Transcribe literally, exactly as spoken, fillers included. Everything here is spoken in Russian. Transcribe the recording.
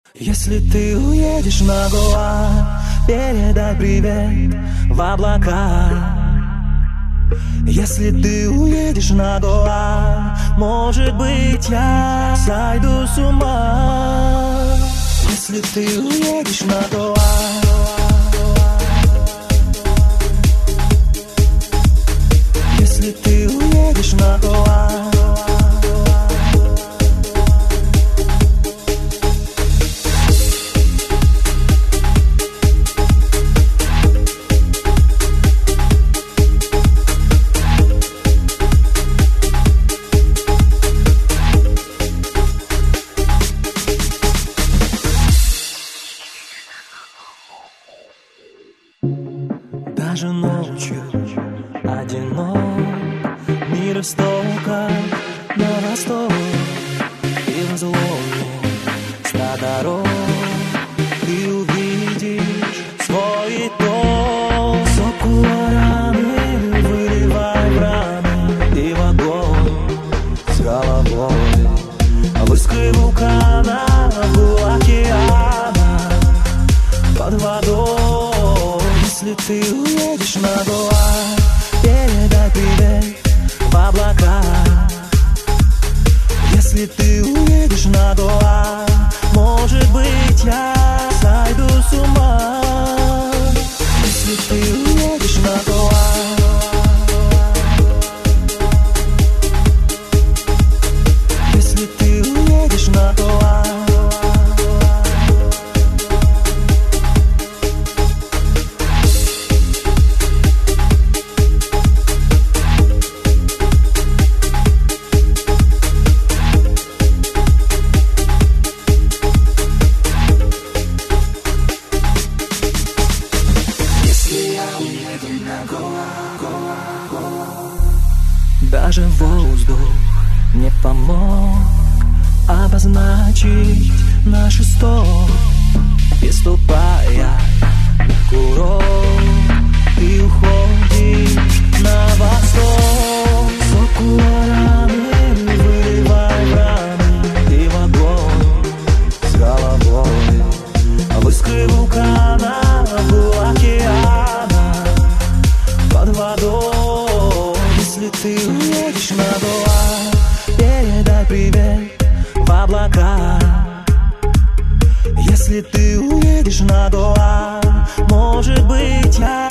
Если ты уедешь на Гоа, передай привет в облака. Если ты уедешь на Гоа, может быть, я сойду с ума. Если ты уедешь на Гоа, если ты уедешь на Гоа, даже ночью одинок, мир истока на восток, и в разломе ста дорог ты увидишь свой итог. Сок раны выливай в раны, и в огонь с головой. В искры вулкана, в океана, под водой. Если ты уедешь на Гоа, передай привет в облака. Если ты уедешь на Гоа, может быть, я сойду с ума. Если ты уедешь на Гоа, если ты уедешь на Гоа, даже воздух не помог обозначить наш исток. Переступая курок, ты уходишь на восток. Сок раны выливай в раны, ты в огонь с головой. В искры вулкана, в океана, под водой. Если ты уедешь на Гоа, передай привет в облака. Если ты уедешь на Гоа, может быть, я